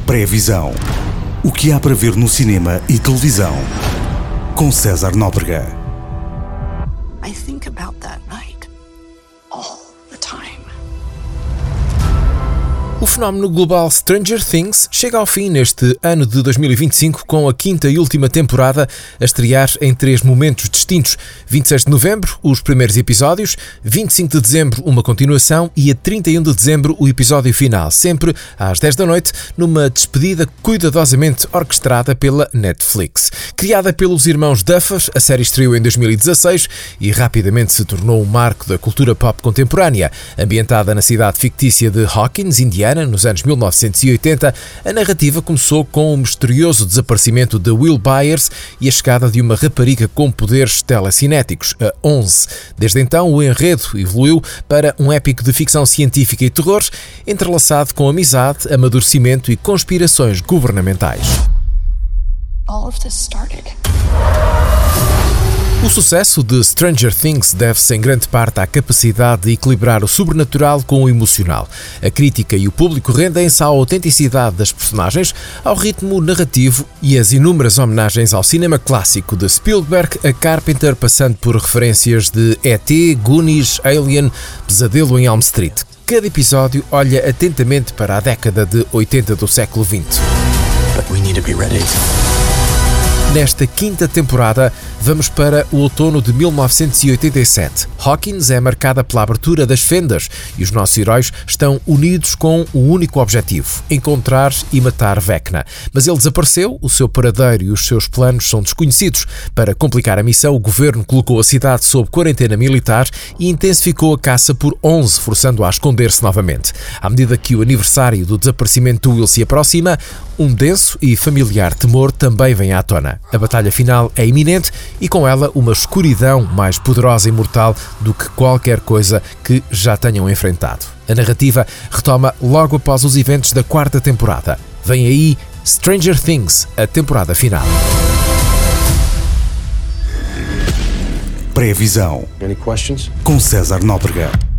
Pré-visão. O que há para ver no cinema e televisão. Com César Nóbrega. I think about that night all the time. O fenómeno global Stranger Things chega ao fim neste ano de 2025 com a quinta e última temporada a estrear em 3 momentos distintos. 26 de novembro, os primeiros episódios, 25 de dezembro, uma continuação e a 31 de dezembro, o episódio final, sempre às 10 da noite, numa despedida cuidadosamente orquestrada pela Netflix. Criada pelos irmãos Duffer, a série estreou em 2016 e rapidamente se tornou um marco da cultura pop contemporânea. Ambientada na cidade fictícia de Hawkins, Indiana, nos anos 1980, a narrativa começou com o misterioso desaparecimento de Will Byers e a chegada de uma rapariga com poderes telecinéticos, a 11. Desde então, o enredo evoluiu para um épico de ficção científica e terror, entrelaçado com amizade, amadurecimento e conspirações governamentais. All of this started. O sucesso de Stranger Things deve-se em grande parte à capacidade de equilibrar o sobrenatural com o emocional. A crítica e o público rendem-se à autenticidade das personagens, ao ritmo narrativo e às inúmeras homenagens ao cinema clássico de Spielberg a Carpenter, passando por referências de E.T., Goonies, Alien, Pesadelo em Elm Street. Cada episódio olha atentamente para a década de 80 do século XX. But we need to be ready. Nesta quinta temporada, vamos para o outono de 1987. Hawkins é marcada pela abertura das fendas e os nossos heróis estão unidos com um único objetivo: encontrar e matar Vecna. Mas ele desapareceu, o seu paradeiro e os seus planos são desconhecidos. Para complicar a missão, o governo colocou a cidade sob quarentena militar e intensificou a caça por 11, forçando-a a esconder-se novamente. À medida que o aniversário do desaparecimento do Will se aproxima, um denso e familiar temor também vem à tona. A batalha final é iminente e com ela uma escuridão mais poderosa e mortal do que qualquer coisa que já tenham enfrentado. A narrativa retoma logo após os eventos da 4ª temporada. Vem aí Stranger Things, a temporada final. Pré-visão. Any questions? Com César Nóbrega.